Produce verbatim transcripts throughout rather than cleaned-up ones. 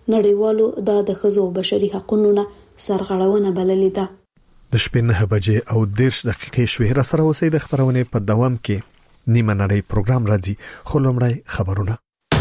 نړیوالو دا د ښځو بشري حقوقو نه سرغړونه بللې ده. د شپې نه بجې او دیرش دقیقې شوې را سره اوسې د خبرونه په دوام کې نیمه نړۍ پروګرام راځي. خو لومړی خبرونه.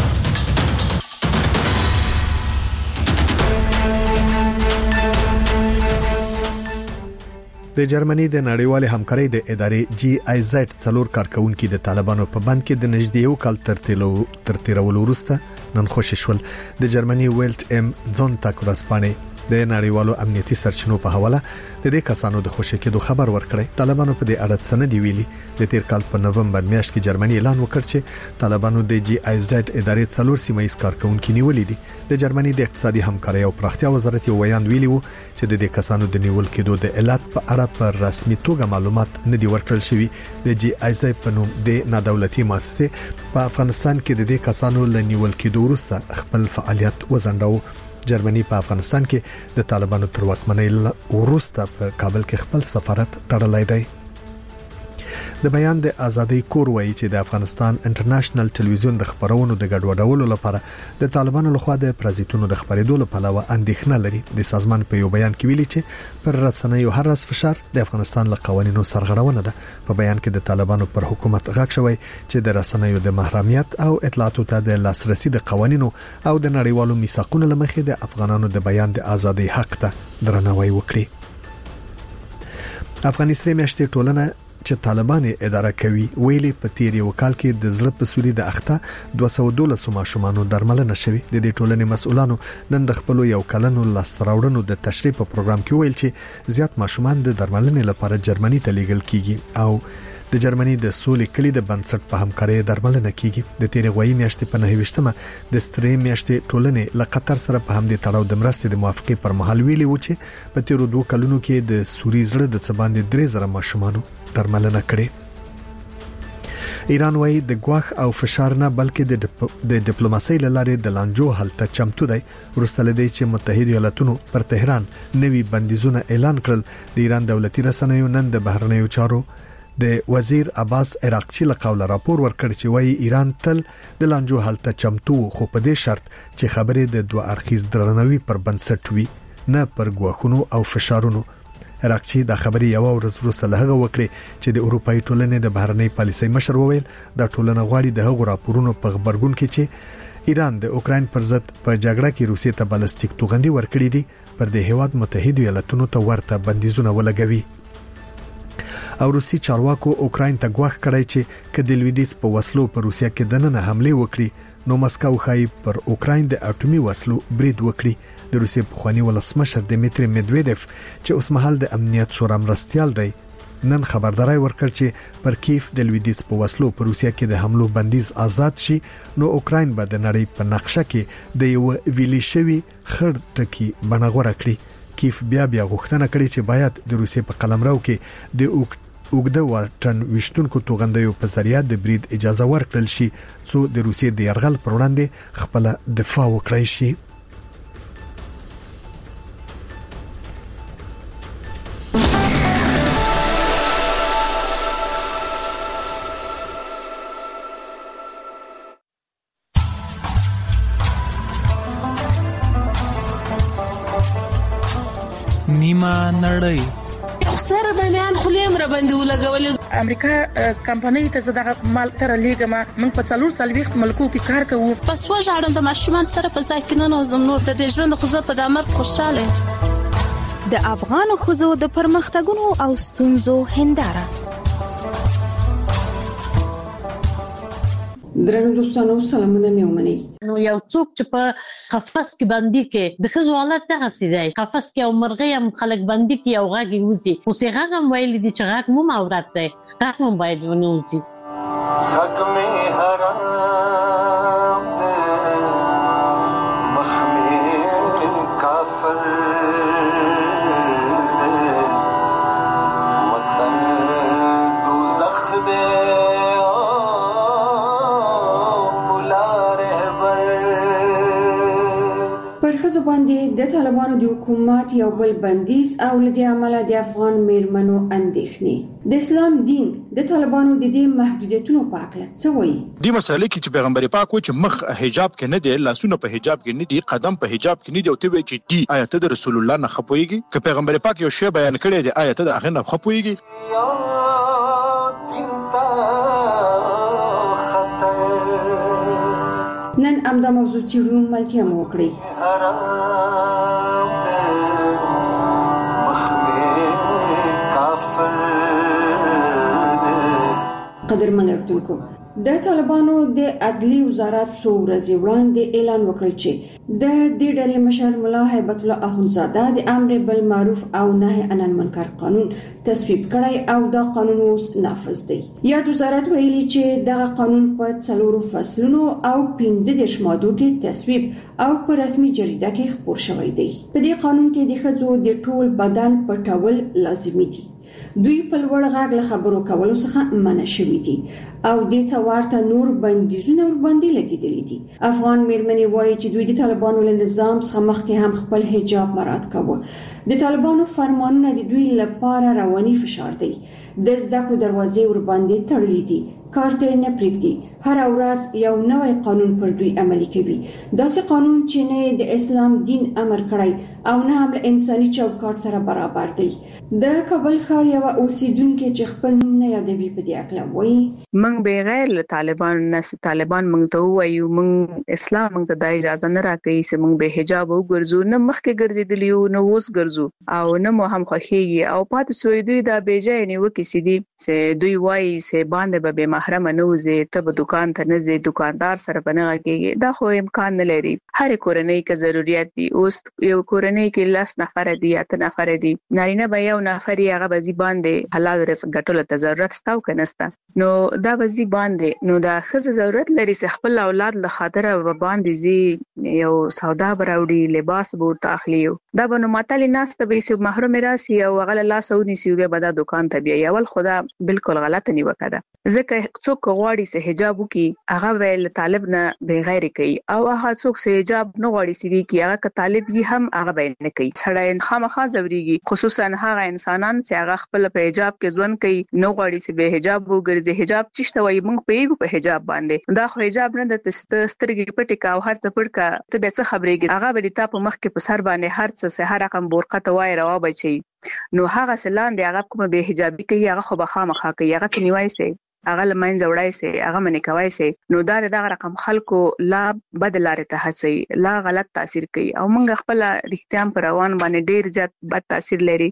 د جرمني د نړیوال همکارۍ د ادارې جی آی زد څلور کارکونکو د طالبانو په بند کې د نږدې یو کال تر تیرو تر تیرولو وروسته نن خوشی شول. د جرمني ویلټ ام ځون تاکورسپانې د نړیوالو امنیتي سرچینو په حواله د دې کسانو د خوشی کېدو خبر ورکړی. طالبانو په دې اړه څه نه دی ویلي. د تیر کال په نومبر میاشت کې جرمني اعلان وکړ چې طالبانو د جی آی زد ادارې څلور سیمایي کارکونکو نیولې دي. د جرمني د اقتصادي همکارۍ او پراختیا وزارت یو بیان ویلی وو چې د دې کسانو د نیول کېدو د علت په اړه په رسمي توګه معلومات نه دی ورکړل شوی. د جی آی زد په نوم د نادولتي مؤسسه په افغانستان کې د دې کسانو ل نیول کېدو وروسته خپل فعالیت وزنداو. جرمني په افغانستان کې د طالبانو تر واکمنۍ وروسته په کابل کې خپل سفارت تړلی دی. د بیان د ازادۍ کور وایي چې د افغانستان انټرنیشنل ټلویزیون د خبرونو د ګډوډولو لپاره د طالبانو لخوا د پرازیتونو د خبرېدو لپاره اندېښنه لري. د سازمان په یو بیان کې ویلي چې پر رسنیو هر راس فشار د افغانستان له قوانینو سرغړونه ده. په بیان کې د طالبانو پر حکومت غږ شوی چې د رسنیو د محرمیت او اطلاعاتو ته د لاسرسي د قوانینو او د نړیوالو میثاقونو لمخې د افغانانو د بیان د ازادۍ حق ته درناوی وکړي. افغانستان میاشتې ټولنه چې طالبان اداره کوي ویلي په تیر یو کال کې د زړه په سوري د اخته دوه سوه دولس ماشومانو درملنه شوې. د دې ټولنې مسؤلانو نن د خپل یو کلنو لاستراوړنو د تشریح په پروګرام کې ویل چې زیات ماشومان د درملنې لپاره جرمني ته لیږل کیږي او د جرمني د سولې کلی د بنسټ په همکارۍ درملنه کیږي. د تیر غوي میاشتې په نهویشتمه د سترې میاشتې ټولنې له قطر سره په همدې تړاو د مرستې د موافقې پر مهال ویلي و چې په تیر دوه کلونو کې د سوري زړه د څباندې درې زره ماشومانو درملنه کړې. ایران وايي د ګواښ او فشار نه بلکې د د ډیپلوماسۍ لاره د لانجو حل ته چمتو دی. ورسته لدی چې متحده ایالاتونو پر تهران نوي بندیزونه اعلان کړل. د ایران دولتي رسنیو نن د بهرنیو چارو د وزیر عباس عراقچی له قوله راپور ورکړ چې وايي ایران تل د لانجو حل ته چمتو خو په دې شرط چې خبرې د دوه اړخیز درناوي پر بنسټ وي نه پر ګواښونو او فشارونو. عراقچی دا خبرې یو ورځ وروسته له هغه وکړي چې د اروپאי ټولنې د بهرنۍ پالیسۍ مشر وویل دا ټولنه غواړي د هغو راپورونو په خبرګون کې چې ایران د اوکرين پر ضد په جګړه کې روسیې ته بالستیک توغندي ورکړي دي پر د هیواد متحده ایالاتونو ته ورته بندیزونه ولګوي. او روسي چارواکو اوکرين ته ګواښ کړی چې کله لویدیس په وسلو پر روسیا کې دننه حمله وکړي نو مسکو خای پر اوکرين د اټومي وسلو برید وکړي. د روسیې پخوانی ولسمشر دمیتری مدویدف چې اوس مهال د امنیت شورا مرستيال دی نن خبرداري ورکړ چې پر کیف د لویدیس په وسلو پر روسیا کې د حملو بندیز آزاد شي نو اوکرين به د نړۍ په نقشه کې د یو ویلي شوی خړ ټکی بنغوره کړي. کیف بیا بیا غوښتنه کړې چې باید د روسیې په قلمرو کې د اوګده واټن وشتونکو توغندیو په ذریعہ د برید اجازه ورکړل شي څو د روسیې د يرغل پر وړاندې خپل دفاع وکړي شي. نیمه نړۍ سره د میان خلیم را باندې ولګول. امریکا کمپنۍ ته زده مال تر لیګما موږ په څلور سالويخ ملکو کې کار کوو. پس وژاړم د ماشومان سره په ځکه نه زم نور د ژوند خو زه په دمر خوشاله. د افغان خوځو د پرمختګونو او ستونزو هنداره. درنو دوستانو سلامونه مې ومنئ. نو یو څوک چې په قفس کې باندې کې د خزو حالت دغه سیدای قفس کې او مرغۍ هم خلک باندې کې او غاګي وځي خو څنګه هم ویل دي چې غاګ مو مورات دی غاګ مو باید ونوځي. غاګ مې حرام دی مخ مې کافر دی وطن دوزخ دی پر پر ښځو باندې د طالبانو د حکومت یو بل بندیز او لدې عمله د افغان میرمنو اندېښنې. د اسلام دین د طالبانو د دې محدودیتونو په اړه څه وایي؟ د مسلې کې چې پیغمبر پاک و چې مخ حجاب کې نه دی، لاسونه په حجاب کې نه دي، قدم په حجاب کې نه دی، او ته وایي چې دی آیت د رسول الله نه خپويږي. که پیغمبر پاک یو شی بیان کړی دی آیت د هغه نه خپويږي. نن امدا موضوع چیرون ملتیا مو وکړي. قدرمن اردوونکو، د طالبانو د عدلی وزارت څو ورځې وړاندې اعلان وکړ چې د دې ډلې مشر ملا هیبت الله اخونزاده د امر بالمعروف او نهي عن المنکر قانون تصویب کړی او دا قانون اوس نافذ دی. یاد وزارت ویلي چې دغه قانون په څلورو فصلونو او پنځه دیرش مادو کې تصویب او په رسمي جریده کې خپور شوی دی. په دې قانون کې د ښځو د ټول بدن پټول لازمي دي. دوی په لوړ غږ له خبرو کولو څخه منع شوي دي او د توارته نور بندیزونه ور باندې لګیدلي دي. افغان میرمنې وایي چې دوی د طالبانو له نظام څخه مخکې هم خپل حجاب مراعات کاوه. د طالبانو فرمانونه د دوی لپاره رواني فشار دی. د زده کړو دروازې ور باندې تړلې دي، کارته نه پریږدي. هر ورځ یو نوی قانون پر دوی عملي کوي. داسې قانون چې نه د اسلام دین امر کړی او نه هم انساني چوکاټ سره برابر دی. د کابل ښار یو اوسیدونکو چې خپل نوم نه یادوي په دې اړه وایي: من بغیر له طالبان نه طالبان موږ ته وایو موږ اسلام موږ ته د اجازه نه راکړي چې موږ به حجاب وګرځو، نه مخکې ګرځېدلی یو نه اوس ګرځو او نه مو هم خوښیږي او پاتې سوی دوی دا بیځای نیوکې سي دي چې دوی وایي چې باندې به محرم نه وځي، ته به دکان ته نه ځي، دکاندار سره به نه غږیږي. دا خو امکان نه لري. هر کورنۍ کې ضرورت دي. اوس یو کورنۍ کې لس نفر دي یا ته نفر دي، نارینه به یو نفر یې هغه به زی باندې حلال رزق ګټلو ته ضرورت ستاو کنه ستا، نو دا به زی باندې نو دا خزه ضرورت لري چې خپل اولاد له خاطر به باندې زی یو سودا براوړي، لباس به ورته اخلي. دا به نو ماتلی ناسته به سي محروم راسي او غل الله سونی سی به دا دکان ته بیا اول خدا بالکل غلط نیوکه ده. ځکه څوک غواړي چې حجاب وکي هغه ویل طالب نه بغیر کوي او هغه څوک چې حجاب نه غواړي سی وکي هغه که طالب یې هم هغه به نه کوي. سړی خامخا زوريږي، خصوصا هغه انسانان چې هغه خپل په حجاب کې ژوند کوي نو غواړي چې به حجاب وګرځي. حجاب چشته وای موږ پیګو په حجاب باندې، دا خو حجاب نه د سترګې پټي کا او هر څه پټ کا ته به څه خبرېږي. هغه به د تا په مخ کې په سر باندې هر څه هر رقم بورقه ته وای روا بچي، نو هغه سلان دی هغه کوم به حجابي کوي هغه خو به خامخا کوي، هغه ته نیوي سي هغه لمن زوړای سي هغه منی کوي سي. نو دا دغه رقم خلکو لا بدلاره ته هڅي لا غلط تاثیر کوي او موږ خپل رښتیام پر روان باندې ډیر زیات بد تاثیر لري.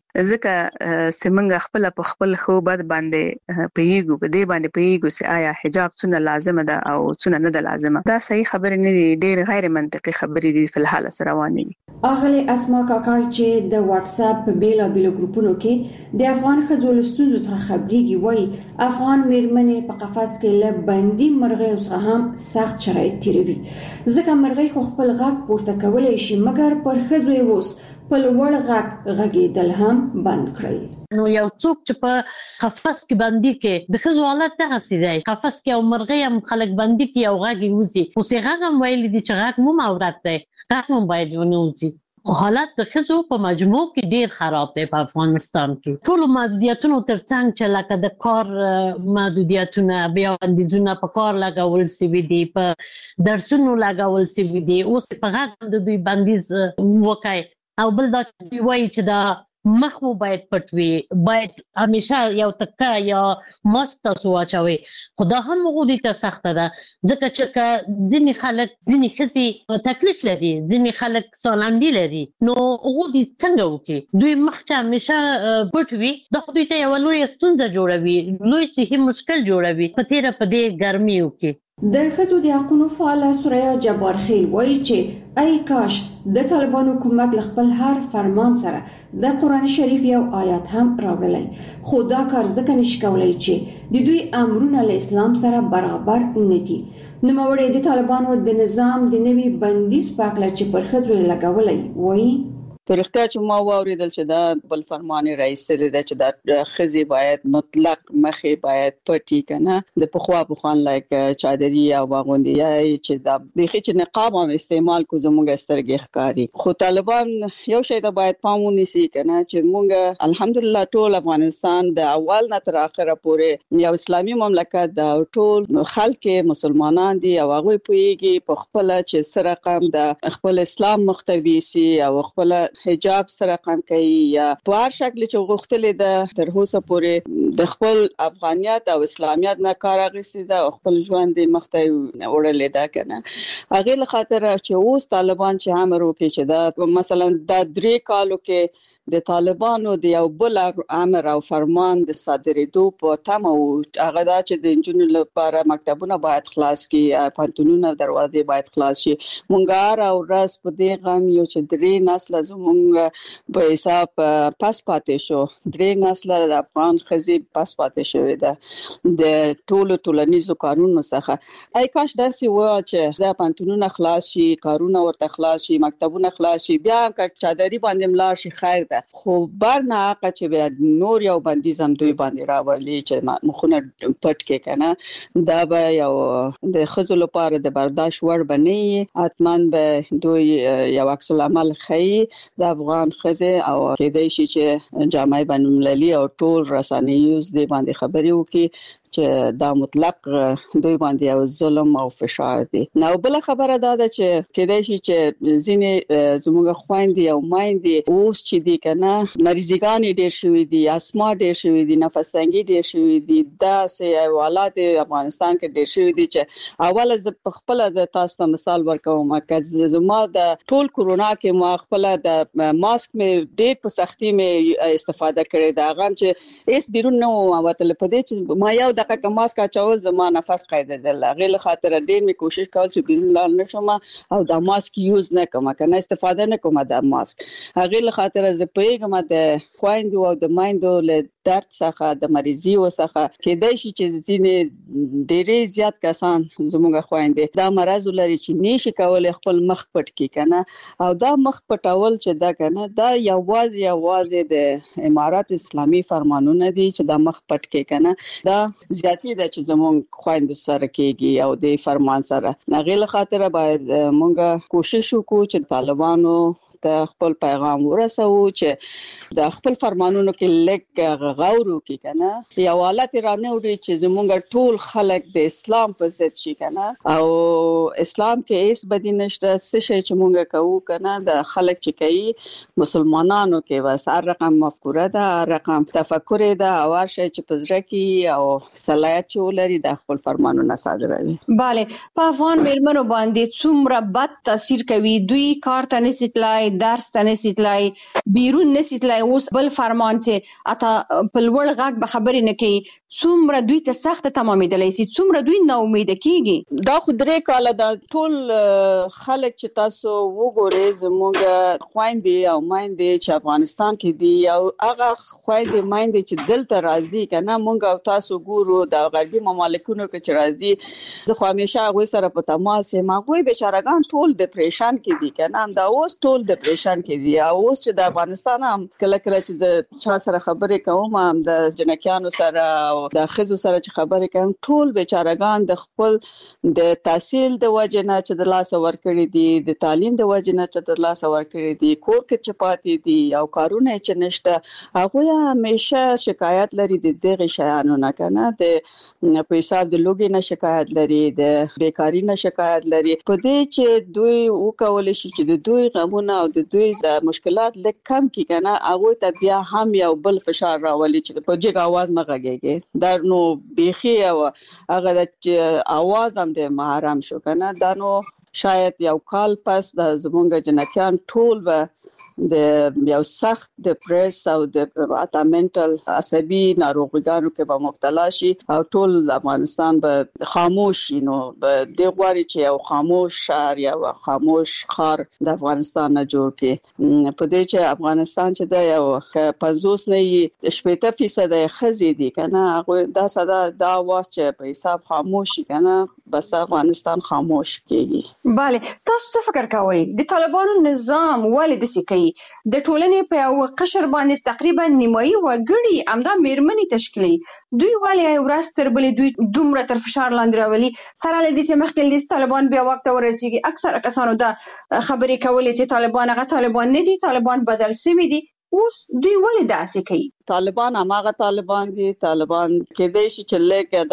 ځکه سیمنګ خپل په خپل خو بد باندې پیګو په دې باندې پیګو سي آیا حجاب څونه لازم ده او څونه نه ده لازمه. دا صحیح خبره نه دي، ډیر غیر منطقي خبرې دي په الحال سره روانې دي. اغلی اسما کاکړ چې د واتس اپ په بیلا بیلو ګروپونو کې د افغان خځو لستونزو څخه خبريږي وایي افغان میرمنې په قفس کې له بندي مرغۍ څخه هم سخت شرایط تیروي. ځکه مرغۍ خو خپل غږ پورته کولای شي مګر پر خځو یې وس په لوړ غږ غږیدل هم بند کړل. نو یو څوک چې په قفس کې بندي کې د خځو حالت دغه سي دی، قفس کې او مرغۍ هم خلک بندي کې او غږی وځي، خو څنګه غږ ویل دي چې غږ مو عورت دی، غږ مو باید ونه وځي. حالت د خځو په مجموع کې ډیر خراب دی په افغانستان کې. ټول محدودیتونو ترڅنګ چې لکه د کار محدودیتونه بیا بندیزونه په کار لګول سوي دي، په درسونو لګول سوي دي، اوس په غږ د دوی بندیز وکای او بل دا وایي چې دا مخ مو باید پټ وي، باید همیشه یو تکه یا ماسک تاسو واچوي. خو دا هم غوډی ته سخته ده ځکه چې ځینې خلک ځینې ښځې تکلیف لري، ځینې خلک سالندي لري، نو غوډی څنګه وکړي؟ دوی مخ ته همیشه پټ وي، دا خو دوی ته یوه لویه ستونزه جوړوي، لوی صحي مشکل جوړوي په تیره په دې ګرمیو کې. د ښځو د حقونو فعاله سوریا جبار خیل وایي چې ای کاش د طالبان حکومت له خپل هر فرمان سره د قرآن شریف یو آیات هم راوړلی، خو دا کار ځکه نشي کولی چې د دوی امرونه له اسلام سره برابر نه دي. نوموړی د طالبانو د نظام د نوي بندیز په اړه چې پر ښځو یې لګولی وایي پرختیا چې ما واوریدل چې دا بل فرمان رئیس ته د چې د خزي باید مطلق مخې باید پټی کنه د پخوا پخوان لایک چادري او باغوندي چې دا بخي چې نقاب هم استعمال کو زموږ سترګې ښکاری. خو طالبان یو شی ته باید پام ونیسي کنه چې موږ الحمدلله ټول افغانستان د اول نه تر اخره پورې یو اسلامي مملکت د ټول خلک مسلمانان دي او هغه پوېږي په خپل چې سره قام د خپل اسلام مختوي سي او خپل حجاب سره قام کوي یا په هر شکل چې غوښتل د تر اوسه پورې د خپل افغانیت او اسلامیت نه کار اخیستی دا خپل ژوند مخته وړلې ده کنه. هغه له خاطر چې اوس طالبان چې امر وکړي چې دا مثلا د درې کالو کې د طالبانو د یو بل امر او فرمان د صادرېدو په تمه او هغه دا چې د انجونو لپاره مکتبونه باید خلاص کی پانتونونه دروازې باید خلاص شي. مونږ هر ورځ په دې غم یو چې درې نسل زمونږ په حساب پاس پاتې شو درې نسل د افغان خزي پاس پاتې شوی ده د ټولو ټولنیزو کارونو څخه. ای کاش داسې و چې د پانتونونه خلاص شي کارونه ورته خلاص شي مکتبونه خلاص شي بیا که چادري باندې ملار شي خیر خو بار نه هغه چې بیا نور یو بندیز هم دوی باندې راوړلې چې مخونه پټ کې کنه دا به یو د خزو لپاره د برداشت وړ بنئ اتمن به دوی یو عکس العمل خي د افغان خزه او کېدای شي چې جامعه بین المللي او ټول رسنیوز د باندې خبري وکړي چې دا مطلق دوی باندې یو ظلم او فشار دی. نو بل خبره دا ده چې کېدای شي چې ځینې زموږ خويندې او مایندې اوس چې دي کنه مریضګان ډېر شوي دي اسما ډېر شوي دي نفس تنګي ډېر شوي دي دا سه حالات افغانستان کې ډېر شوي دي چې اول ز خپل د تاسو ته مثال ورکوم چې زما د ټول کورونا کې ما خپل د ماسک مې ډېر په سختي مې استفاده کړې دا غم چې اس بیرون نو وتل په دې چې ما یو دغه ماسک اچول زما نفس قیدل غیر خاطر ډیر می کوشش کول چې بیرون لاړ نشم او دا ماسک یوز نه کوم کنه استفاده نه کوم دا ماسک غیر خاطر ز پیغام د خويندو او د مایندو له درد څخه د مریضي وسخه کېدای شي چې ځینې ډېرې زیات کسان زموږ خويندې دا مرز لري چې نشي کولای خپل مخ پټ کی کنه او دا مخ پټول چې دا کنه دا یوازې یوازې د امارات اسلامي فرمانونه دي چې دا مخ پټ کی کنه دا زیاتی ده چې زموږ خويندو سره کېږي او د فرمان سره غیر خاطر باید مونږه کوشش وکړو چې طالبانو ته خپل پیغام ورسو چې د خپل فرمانونو کې لګ غور وکړي کنه یو حالت رانه وړي چې زموږ ټول خلک د اسلام په ضد شي کنه او اسلام کې هیڅ بدی نشته څه شي چې مونږ کوو کنه د خلک چې کوي مسلمانانو کې بس هر رقم مفکوره ده هر رقم تفکر ده او هر شي چې پزړه کې او صلاحیت چې ولري د خپل فرمانونه صادروي. bale په افغان مېرمنو باندې څومره بد تاثیر کوي دوی کار ته نسیتلای درس ته نسیتلای بیرون نسیتلای اوس بل فرمان چې اته په لوړ غږ به خبرې نه کوي څومره دوی ته سخت تمامېدلای شي څومره دوی نا امید کیږي. دا خو درې کاله د ټول خلک چې تاسو وګورئ زموږ خويندې او مایندې چې افغانستان کې دي او هغه خويندې مایندې چې دلته راځي کنه مونږ او تاسو ګورو د غربي مملکتونو کې چې راځي زه خو همیشه هغه سره په تماس یم هغه بیچارهګان ټول ډیپریشن کې دي کنه دا اوس ټول ډیپریشن کې دي او اوس چې د افغانستان هم کله کله چې د چا سره خبرې کوم هم د جنکیانو سره او د خزو سره چې خبرې کوم ټول بیچارهګان د خپل د تحصیل د وجه نه چې د لاس ورکړي دي د تعلیم د وجه نه چې د لاس ورکړي دي کور کې چې پاتې دي او کارونه چې نشته هغه همیشه شکایت لري د دغه شیانو نه کنه د په حساب د لوګي نه شکایت لري د بیکاری نه شکایت لري په دې چې دوی وکول شي چې د دوی غمونه او د دوی مشکلات لږ کم کی کنه هغه ته بیا هم یو بل فشار راولي چې په جګ आवाज مغږیږي دا نو بيخي او هغه د आवाज هم د محرم شو کنه دا نو شاید یو کال پس د زمونږ جنکیان ټول به د یو سخت ډیپریس او د اتا منټل عصبي ناروغیانو کې به مبتلا شي او ټول افغانستان به خاموش نو به د غواړي چې یو خاموش شهر یا خاموش خار د افغانستان نه جوړ کړي په دې چې افغانستان چې د یو پنځوس نه شپږ فیصد خزي دي کنه هغه دا صدا دا واس چې په حساب خاموش کنه بس افغانستان خاموش کیږي. bale تاسو څه فکر کوئ د طالبانو نظام ولې د سکی کوي. د ټولنې په یو قشر باندې تقریبا نیمایي وګړي همدا میرمنې تشکیلوي. دوی ولې یو ورځ تر بلې دوی دومره تر فشار لاندې راولي؟ سره له دې چې مخکې له طالبان بیا واک ته ورسیږي، اکثره کسانو دا خبرې کولې چې طالبان هغه طالبان نه دي، طالبان بدل شوي دي. اوس دوی ولې داسې کوي؟ طالبان هماغه طالبان دي. طالبان کېدای شي چې لکه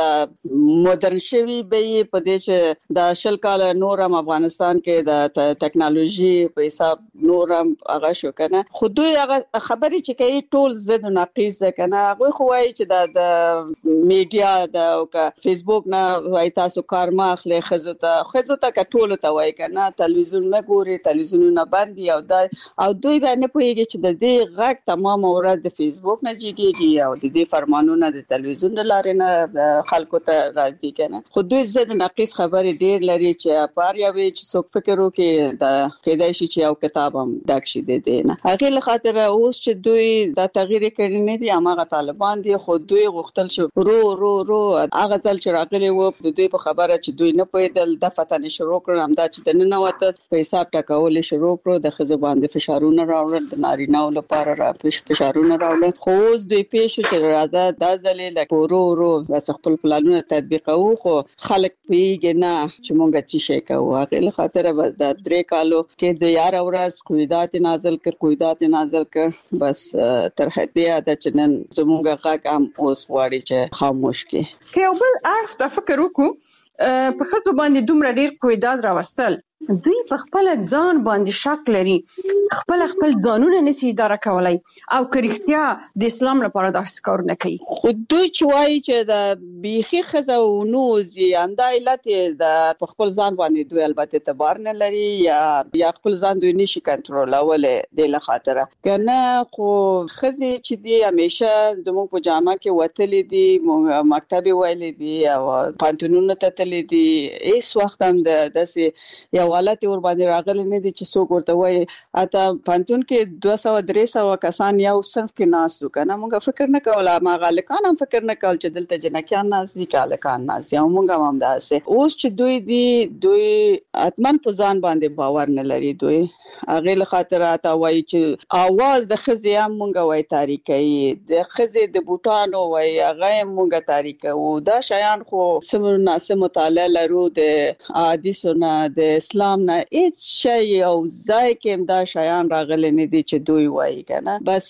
د مدرن شوي به په دې چې د شل کال نور هم افغانستان کې د ټکنالوژي په حساب نور هم هغه شو کنه، خو دوی هغه خبرې چې کوي ټول ضد او نقیض ده کنه. هغه خو وایي چې د میډیا د فیسبوک نه وایي تاسو کار ما اخلي، خزو ته خزو ته کټول ته وایي کنه، تلویزیون نه ګوري، تلویزیونونه بند دي او دا او دوی باندې پوهیږي چې د دې غږ تمام ورځ د فیسبوک نه جګیږي او د دې فرمانونه د تلویزیون د لارې نه خلکو ته راځي کنه. خو دوی زد نقیص خبرې ډېر لري چې پاره وي چې څوک فکر وکړي د کېدای شي چې یو کتاب هم ډک شي د دې نه. هغه له خاطر اوس چې دوی د تغییر کړي نه دي، هغه طالبان دي، خو دوی غوښتل شو رو رو رو هغه ځل چې راغلي وو د دوی په خبره چې دوی نه پېدل د فتنې شروع کړم، دا چې د نن وته په حساب ټکول شروع کړو، د خزو باندې فشارونه راوړل، د نارینه لپاره را فشارونه راوړل. خو اوس دوی پېښو چې راځه دا ځلې لکه ورو ورو بس خپل پلانونه تطبیقوو، خو خلک پیږي نه چې مونږ چی شي کوو. هغه له خاطر بس د درې کالو کې د یار ورځ قیودات نازل کړ قیودات نازل کړ بس تر هدیه د چنن زموږه غاګ هم اوس واړي چې خاموش کې. که یو بل اړخ ته فکر وکړو، په خطو باندې دومره ډیر قیودات راوستل، دوی په خپل ځان باندې شک لري، خپل خپل ځانونه نشي اداره کولای او کرختیا د اسلام لپاره داسې کار نه کوي. خو دوی چې وایي چې د بیخي خزه او نوزي انده علت د خپل ځان باندې دوی البته اعتبار نه لري یا یا خپل ځان دوی نشي کنټرولول د له خاطر کنه. خو خزه چې دی همیشه زموږ په جامه کې وتلې دي، مکتب ویلې دي او پانتونونه تتلې دي، هیڅ وخت هم د داسې یو حالت ور باندې راغلي نه دي چې څوک ورته وایي اته پانتون کې دوه سوه درې سوه کسان یو صرف کې ناسو کنه. موږ فکر نه کوله، ما غالکان هم فکر نه کول چې دلته جنکیان ناس دي کالکان ناس دي، او موږ هم داسې. اوس چې دوی دي دوی اتمن په ځان باندې باور نه لري. دوی هغه له خاطر اته وایي چې आवाज د خزي هم مونږ وای تاریخي، د خزي د بوټانو وای هغه مونږ تاریخي او دا شیان خو سم ناسه مطالعه لرو د حدیثونه د اسلام نه هیڅ شی او ځای کې دا شیان راغلي نه دي چې دوی وای کنه. بس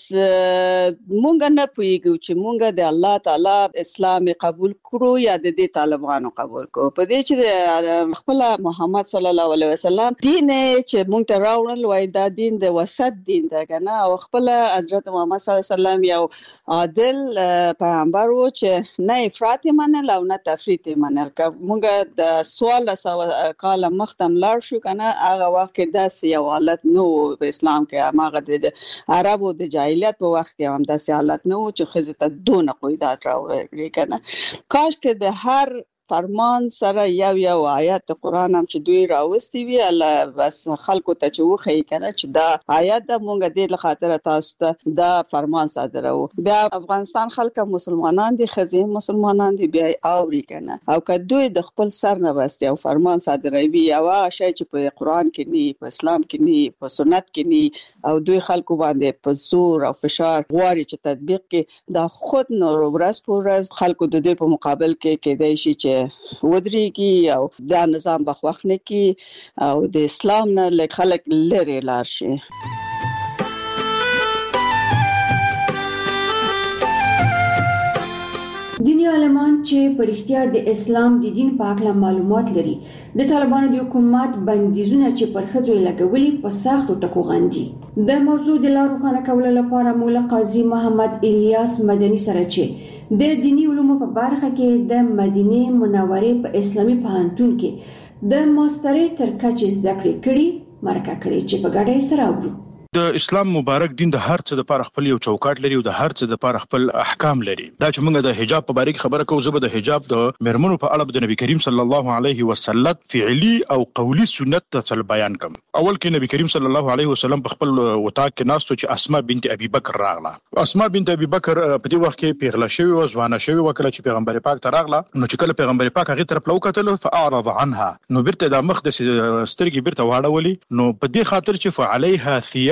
مونږ نه پوهیږو چې مونږ د الله تعالی اسلام قبول کړو یا د دې طالبانو قبول کړو. په دې چې خپل محمد صلی الله علیه وسلم دین چې مونږ ته راوړل وای دا دین د وسط دین ده کنه، او خپل حضرت محمد صلی الله علیه وسلم یو عادل پیغمبر وو چې نه افراط منل او نه تفریط منل. مونږ د سوال سو کال مختم لاړ شو کنه، هغه وخت کې داسې یو حالت نو په اسلام کې، هغه د عربو د جاهلیت په وخت کې هم داسې حالت نو چې خزه ته دونه قیودات راوړي کنه. کاش کې د هر فرمان سره یو یو آیات قرآن هم چې دوی راوستي وي الله بس خلکو ته چې وخی کنه چې دا آیات د مونږ د خاطر تاسو ته دا فرمان صادرو. بیا افغانستان خلک مسلمانان دي، خزي مسلمانان دي، بیا اوري کنه، او که دوی د خپل سر نه بس یو فرمان صادروي او شای چې په قرآن کې نه، په اسلام کې نه، په سنت کې نه، او دوی خلکو باندې په زور او فشار غواړي چې تطبیق کې دا خود نو ورځ په ورځ خلکو د دې په مقابل کې کېدای شي چې ودرېږي او دا نظام بخوخ نه کی او د اسلام نه لږ خلک لري لار شي. دینی عالمان چې په اړتیا د اسلام د دین په اړه معلومات لري، د طالبانو د حکومت بندیزونه چې پر خځو لګولي په سختو ټکو غندي. د موضوع د لارو خانه کولو لپاره مولا قاضي محمد الیاس مدني سره چې د دینی علومو په برخه کې د مدینه منورې په اسلامي پوهنتون کې د ماسترۍ تر کچې زده کړې کړي مرکه کړي چې په ګډه سره وګورو. د اسلام مبارک دین د هر څه د لپاره خپل یو چوکاټ لري او د هر څه د لپاره خپل احکام لري. دا چې موږ د حجاب په اړه خبره کوو، زه به د حجاب د مرمنو په اړه د نبی کریم صلی الله علیه وسلم فعلی او قولی سنت ته بیان کوم. اول کې نبی کریم صلی الله علیه وسلم په خپل وطاق کې ناستو چې اسماء بنت ابي بکر راغله. اسماء بنت ابي بکر په دې وخت کې پیغله شوی او ځوانه شوی وکړه چې پیغمبر پاک ته راغله. نو چې کله پیغمبر پاک هغه طرف لوکتل فاعرض عنها، نو بیرته د مخ د سترګې بیرته واړولې. نو په دې خاطر چې فعليها ثياب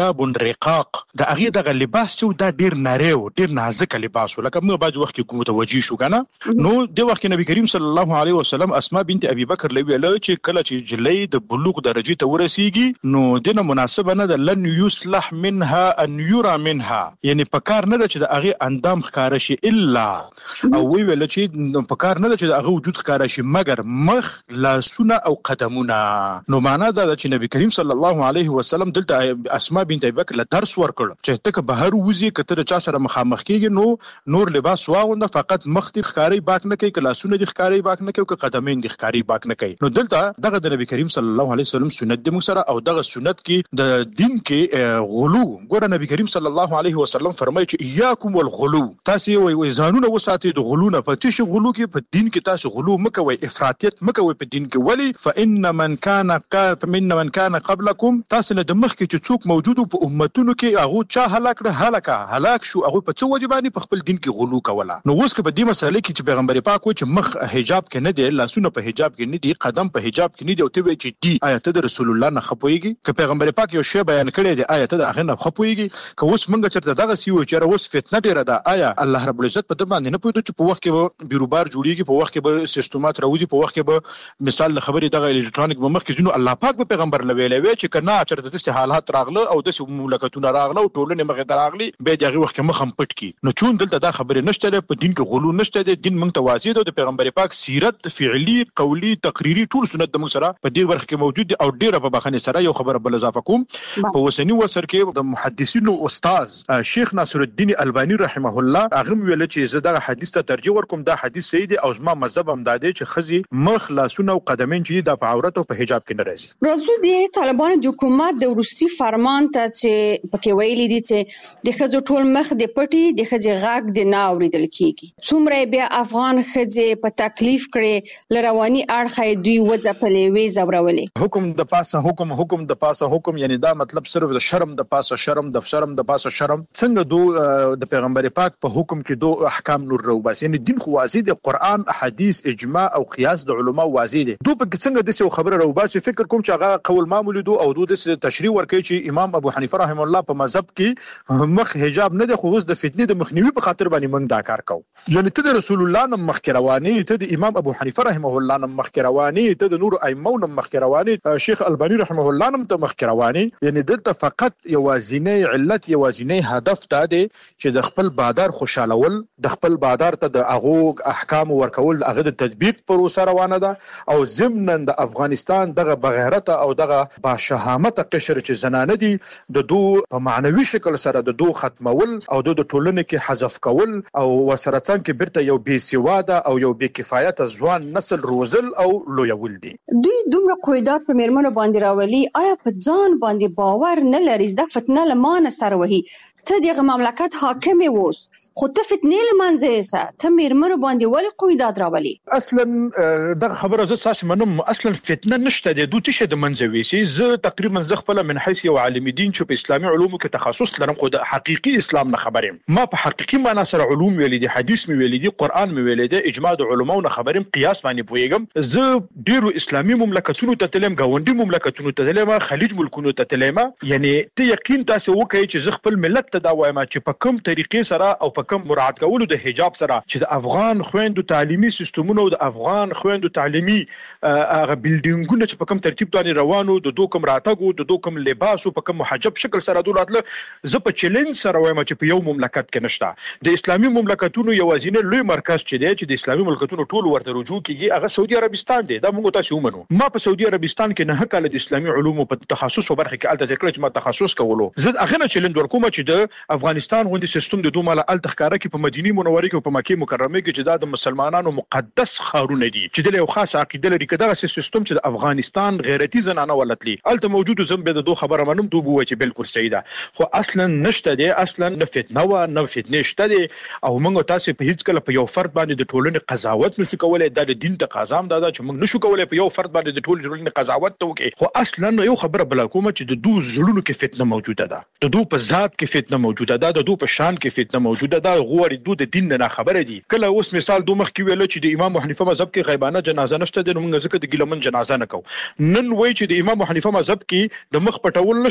ثياب رقاق دا هغه دغه لباس چې دا ډیر نری او ډیر نازک لباس لکه موږ باج وخت کې متوجي شو کنه نو د وخت نبی کریم صلی الله علیه وسلم اسماء بنت ابي بکر لوي له چې کله چې جلې د بلوغ درجه ته ورسیږي نو دنه مناسبه نه د لن يصلح منها ان يرى منها یعنی پکار نه چې د هغه اندام ښکار شي الا او وی ویل چې پکار نه چې د هغه وجود ښکار شي مګر مخ لاسونه او قدمونه نو معنا دا چې نبی کریم صلی الله علیه وسلم دلته اسماء بنت ابي بکر له درس ورکړ چې ته که بهر وځي کته چا سره مخامخ کیږي نو نور لباس واغونده فقط مخ دي ښکاری باک نه کوي کلاسونه دي ښکاری باک نه کوي قدمین دي ښکاری باک نه کوي نو دلته دغه د نبی کریم صلی الله علیه وسلم سنت د موږ سره او دغه سنت کې د دین کې غلو ګوره نبی کریم صلی الله علیه وسلم فرمایي چې اياکم والغلو تاسو وي ځانونه وساتئ د غلو نه پاتې شي غلو کې په دین کې تاسو غلو مکوئ افراطیت مکوئ په دین کې ولی فان من كان قاف من من كان قبلكم تاسو نه د مخ کې چې څوک موجود په امتونو کې هغه چا هلاک نه هلاکه هلاک شو هغه په څو وجبانی په خپل دین کې غلو کوله نو اوس کې په دې مسله کې چې پیغمبر پاک و چې مخ حجاب کې نه دی لاسونه په حجاب کې نه دي قدم په حجاب کې نه دی او ته وی چې دی آیت د رسول الله نه خپويږي چې پیغمبر پاک یو شی بیان کړی دی آیت د هغه نه خپويږي که اوس موږ چرته دغه سی و چې اوس فتنه ډیره ده آیا الله رب العزت په دې باندې نه پوهیږي چې په وخت کې بیروبار جوړیږي په وخت کې به سیستمات راوځي په وخت کې به مثال خبرې دغه الکترونیک مخ کې ځینو الله پاک په پیغمبر لوي لوي چې کنا چرته د حالات راغله او د مملکتونو راغله او ټولنه مخه دراغلي به دغه وخت کې مخم پټ کی نو چون دلته دا خبره نشته په دین کې غلو نشته د دین موږ توازی د پیغمبر پاک سیرت فعلی قولی تقریری ټول سنت د موږ سره په دې ورخ کې موجود دي او ډیره په بخنه سره یو خبره بل اضافه کوم په وسنی وسر کې د محدثینو استاد شیخ ناصر الدین البانی رحمه الله هغه ویل چې زه دغه حدیث ته ترجیح ورکوم دا حدیث صحیح دی او زما مذهب هم دا دی چې خزي مخ لاسونه او قدمین چې د عورت او په حجاب کې نه راځي راځو د طالبانو د حکومت د ورستي فرمان ته چې پکې ویلي دي چې د خځو ټول مخ د پټي د خځې غاګ د نه اوریدل کیږي څومره بیا افغان خځې په تکلیف کړي لرواني اړخې دوی وځپلې وې زورولې حکم د پاسه حکم حکم د پاسه حکم یعنی دا مطلب صرف د شرم د پاسه شرم د شرم د پاسه شرم څنګه دو د پیغمبر پاک په حکم کې دو احکام نور رو بس یعنی دین خو واضح د قران احادیث اجماع او قیاس د علما واضح دي دو په څنګه د څه خبره رو بس فکر کوم چې هغه قول معمول دو او دو د تشریح ورکړي چې امام ابو حنیفه رحم الله په مذهب کې مخ حجاب نه د خوز د فتنې د مخنیوي په خاطر باندې موږ دا کار کوو یعنی ته د رسول الله نم مخ رواني ته د امام ابو حنیفه رحمه الله نم مخ رواني ته د نور ائمه نم مخ رواني شیخ البانی رحمه الله نم ته مخ رواني یعنی دلته فقط یوازینی علت یوازینی هدف دا دی چې د خپل بادار خوشالول د خپل بادار ته د اغه احکام ورکول هغه د تطبیق پروسه روانه ده او ضمن د افغانستان دغه بغیرت او دغه باشهامت قشر چې زنانه دي د دو په معنوي شکل سره د دو ختمول او د ټولنې کې حذف کول او وسره څنګه بیرته یو بي سواده او یو بي کفایت ځوان نسل روزل او لویول دي دوی دومره قیدات په میرمنو باندې راولي آیا په ځان باندې باور نه لري د فتنه لمانه سره وهي ته دغه مملکت حاکم ووس خو ته فتنې لمانځه سه ته میرمنو باندې ولې قیدات راولي اصلا دغه خبره زه ساس منم اصلا فتنه نشته د دوی شه د منځوي سي زه تقریبا زه خپل من حيث یو عالم دین چې په اسلامي علومو کې تخصص لرم خو د حقيقي اسلام نه خبرم ما په حقيقي معنا سره علوم ویلې دي حدیث مې ویلې دي قران مې ویلې دي اجماع د علماو نه خبرم قیاس باندې پويګم زه ډیرو اسلامي مملکتونو ته تلم غونډي مملکتونو ته تلم خلیج ملکونو ته تلم یعنی ته یقین تاسو وکړئ چې زه خپل ملت ته دا وایم چې په کوم طریقې سره او په کوم مراعات کولو د حجاب سره چې د افغان خويندو تعلیمي سیستمونو او د افغان خويندو تعلیمي هغه بلډینګونه چې په کوم ترتیب باندې روانو د دوه کوم راتګو د دوه کوم لباس او په کوم محجب شکل سره دولتله زه په چیلنج سره وایم چې په یو مملکت کې نشته د اسلامي مملکتونو یوازینی لوی مرکز چې دی چې د اسلامي مملکتونو ټول ورته رجوع کیږي هغه سعودي عربستان دی دا موږ تاسو ومنو ما په سعودي عربستان کې نه کال د اسلامي علومو په تخصص په برخه کې الته تکړه چې ما تخصص کولو زه هغه نه چیلنج ورکوم چې د افغانستان غوندي سیستم د دوه مال الته ښکارا کې په مدینه منوره کې په مکه مکرمه کې چې د مسلمانانو مقدس خارونه دي چې د یو خاص عقیده لري کدا سیستم چې د افغانستان غیرتی زنانه ولتلی الته موجود زم به د دوه خبره منم دوه وای چې بالکل صحیح ده خو اصلا نشته دي اصلا نه فتنه و نه فتنه شته دي او موږ تاسو په هیڅ کله په یو فرد باندې د ټولنې قضاوت نشو کولای د دین تقاضا هم ده چې موږ نشو کولای په یو فرد باندې د ټولنې قضاوت وکړو خو اصلا یو خبره بل کومه چې د دوه زړونو کې فتنه موجوده ده د دوه په ذات کې فتنه موجوده ده د دوه په شان کې فتنه موجوده ده غوړي دوه د دین نه خبره دي کله اوس مثال دوه مخ کې ویل چې د امام حنیفه مذهب کې غیبانه جنازه نشته د موږ ځکه د ګلمن جنازه نه کو نن وای چې د امام حنیفه مذهب کې د مخ پټول نشته خو موږ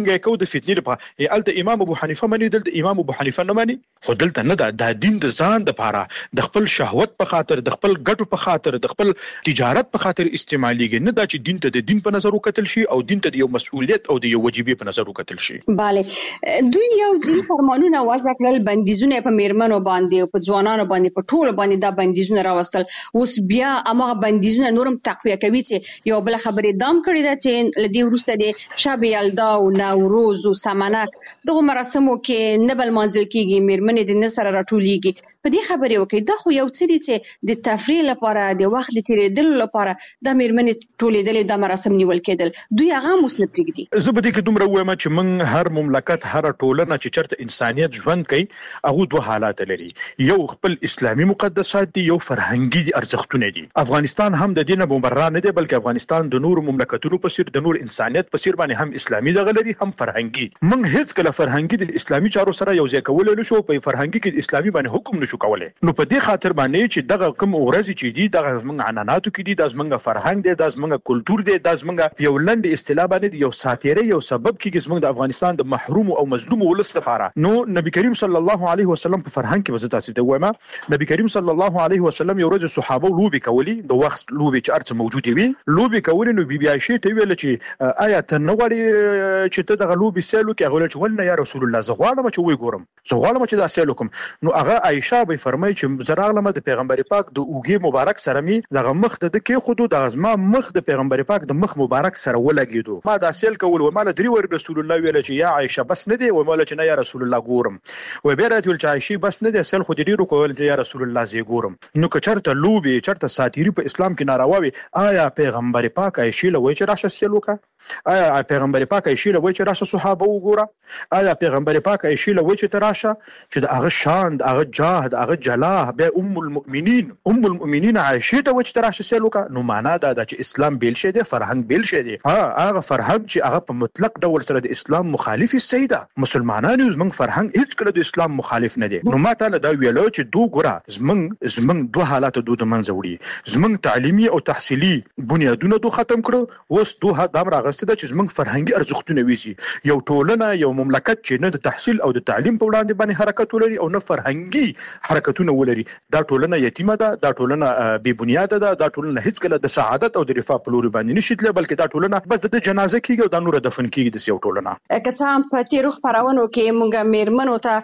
منګه کو د فتنې لپاره الته امام ابو حنیفه مني دلته امام ابو حنیفه نه مني خو دلته نه د دین د ځان د پاره د خپل شهوت په خاطر د خپل ګټو په خاطر د خپل تجارت په خاطر استعماليږي نه دا چې دین ته د دین په نظر وکتل شي او دین ته د یو مسؤلیت او د یو وجیبه په نظر وکتل شي. bale دوی یو ځین فرمانونه وضع کړل بندیزونه په میرمنو باندې او په ځوانانو باندې په ټولو باندې دا بندیزونه راوستل اوس بیا هغه بندیزونه نورم تقویه کوي چې یو بل خبرې دام کړی دا چې لدی ورسته د شب یلدا او نوروز او سمنک دغه مراسمو کې نبل منځل کیږي میرمنې د نصر راټولېږي په دې خبرې وکي دا خو یو څه دي چې د تفریح لپاره د وخت د تیریدلو لپاره د میرمنې ټولېدل د مراسم نیول کېدل دوی هغه مسنه پرېږدي. زه به دې کې دومره وایم چې موږ هر مملکت هر ټولنه چې چرته انسانيت ژوند کوي هغه دوه حالات لري یو خپل اسلامي مقدسات دي یو فرهنګي دي ارزښتونه دي. افغانستان هم د دینه مبرر نه دی بلکې افغانستان د نور مملکتونو په څیر د نور انسانيت په څیر باندې هم اسلامي دغه لري هم فرهنګي. موږ هیڅ کله فرهنګي د اسلامي چارو سره یو ځای کول نه شو په فرهنګي کې د اسلامي باندې حکم نشو کولای. نو په دې خاطر باندې چې دغه کوم ورځ چې دي دغه موږ عنعناتو کې دي د زمونږ فرهنګ دی د زمونږ کلچر دی د زمونږ یو لند اصطلاح باندې یو ساتیره یو سبب کې زمونږ د افغانستان د محروم او مظلوم ولس لپاره. نو نبی کریم صلی الله علیه وسلم په فرهنګ کې وزت تاسو ته وایم نبی کریم صلی الله علیه وسلم یو ورځ صحابه لوبي کولی د وخت لوبي چې ارڅ موجود وي لوبي کولی نو بیبي عائشه ته ویل چې آیا ته نه غواړې چې ته دغه لوبي سیلو کې غوړل چې ولنه یا رسول الله زه غواړم چې وې ګورم زه غواړم چې دا سیلو کوم. نو هغه عائشه به فرمایي چې زراغلم د پیغمبر پاک د اوګي مبارک سره می دغه مخ د کې خودو د ازما مخ د پیغمبر پاک د مخ مبارک سره ولګیدو ما دا سیل کول و مال درې ور رسول الله ویل چې یا عائشه بس نه دی و مال چې نه یا رسول الله ګورم و به راته ول چې عائشه بس نه دی سیل خو دې کول چې یا رسول الله زی ګورم. نو که چرته لوبي چرته ساتيري په اسلام کې ناروا وي آیا پیغمبر پاک عائشه لوي چې راشه سیل وکا آیا پیغمبر پاک عائشه لوي چې راشه صحابه وګوره آیا پیغمبر پاک عائشه لوي چې تراشه چې د هغه شان د هغه جاه د هغه جلاه به ام المؤمنین ام المؤمنین عائشه ته وچ تراشه سیل وکا. نو معنا دا د چې اسلام بیل شه دی فرهنګ بیل شه دی ها هغه فرهنګ چې هغه په مطلق ډول سره د اسلام مخالف سیده مسلمانانو زمنګ فرهنګ هیڅ کله د اسلام مخالف نه دی. نو ما ته دا ویلو چې دوه ګره زمنګ زمنګ دوه حالات دوه د منځ وړي زمنګ تعلیمي او تحصیلي بنیادونه دوه ختم کړو اوس دوه د امر غسته چې زمنګ فرهنګي ارزښتونه ویسي یو ټولنه یو مملکت چې نه د تحصیل او د تعلیم په وړاندې باندې حرکت ولري او نه فرهنګي حرکتونه ولري دا ټولنه یتیمه ده دا ټولنه بې بنیاده ده دا ټولنه هیڅ کله د سعادت او د رفاه په لور باندې نشي تللی بلکې دا ټولنه بس د جنازه کېږي او دا نور دفن کېږي د یو ټولنه. که څه هم په تیرو خبرونو کې موږ میرمنو ته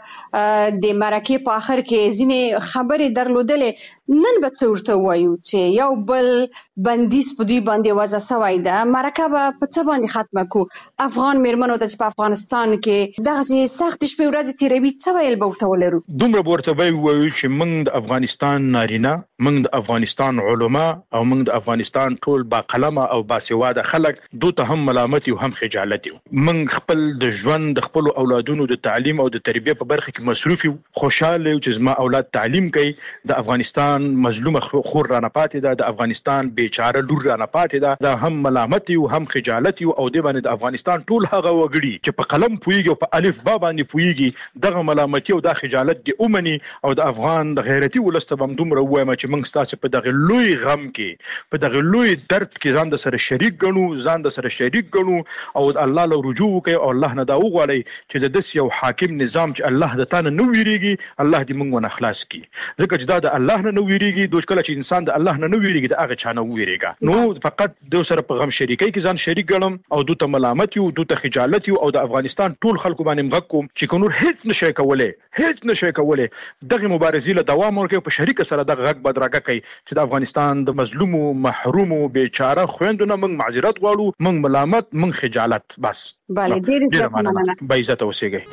د مرکې په اخر کې ځینې خبرې درلودلې نن به څه ورته وایو چې یو بل بندیز په دوی باندې وضع شوی ده مرکه به په څه باندې ختمه کو افغان میرمنو ته چې په افغانستان کې دغه سخت شپې ورځې تیروي څه ویل به ورته ولرو. دومره به ورته وایو چې موږ د افغانستان نارینه موږ د افغانستان علما او موږ د افغانستان ټول با قلمه او با سواده خلک دوی ته هم ملامت او هم خجالت یو موږ خپل د ژوند د خپل اولادونو د تعلیم او د تربیه په برخه کې مصروف یو خوشاله یو چې زما اولاد تعلیم کوي د افغانستان مظلومه خور رانه پاتې ده د افغانستان بیچاره لور رانه پاتې ده دا هم ملامت یو هم خجالت یو او د باندې د افغانستان ټول هغه وګړي چې په قلم پویږي او په الف با باندې پویږي دغه ملامت او د خجالت دی اومني او د افغان د غیرتی ولسته بم دومره وایم چې موږ ستاسو په دغه لوی غم کې په دغه لوی درد کې ځان د سره شریک ګڼو ځان د سره شریک ګڼو او الله له رجوع کوي او الله نه دا وغواړي چې د دس یو حاکم نظام چې الله د تانه نو ویریږي الله دې موږ ونه خلاص کړي ځکه چې دا د الله نه نو ویریږي دوی کله چې انسان د الله نه نو ویریږي دا هغه چانه ویریږي نو فقط د سره په غم شریکي کې ځان شریک ګڼم او دوی ته ملامت یو دوی ته خجالت یو او د افغانستان ټول خلکو باندې مغکوم چې کونور هیڅ نشي کولای هیڅ نشي کولای دغه مبارزې له دوام ورکوي په شریک سره دغه غږ بدرګه کوي چې د افغانستان د مظلومو محرومو بیچاره خويندونو موږ معذرت غواړو موږ ملامت موږ خجالت بس bale ډیر زیات مننه به عزت اوسېږئ.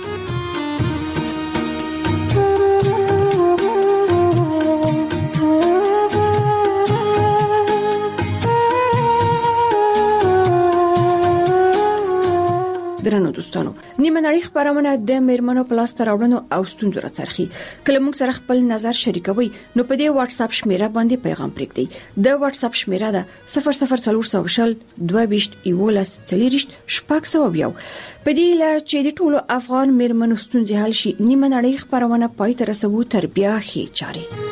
درنو دوستانو نیمه نړۍ خبرونه د میرمنو پلاس تر راوړنو او ستونزو راڅرخي کله موږ سره خپل نظر شریکوي نو په دې واتس اپ شمیره باندې پیغام پرېږدئ د واتس اپ شمیره ده صفر صفر څلور سوشل دوه بیشت یولس چلیریشت شپږ سوه یو په دې لا چې د ټولو افغان میرمنو ستونزې حل شي نیمه نړۍ خبرونه پای ته رسوو تر بیا هي چاري